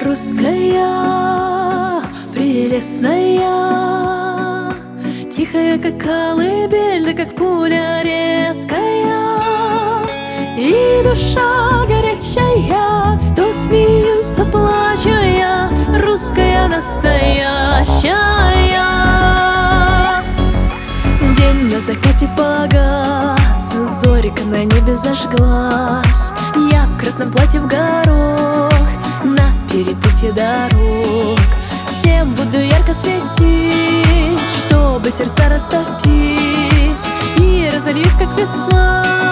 Русская, прелестная, тихая, как колыбель, да как пуля резкая. И душа горячая, то смеюсь, то плачу я, русская настоящая. День на закате погас, зорька на небе зажглась. Я в красном платье в горох, на перепутье дорог. Всем буду ярко светить, чтобы сердца растопить. И разольюсь, как весна,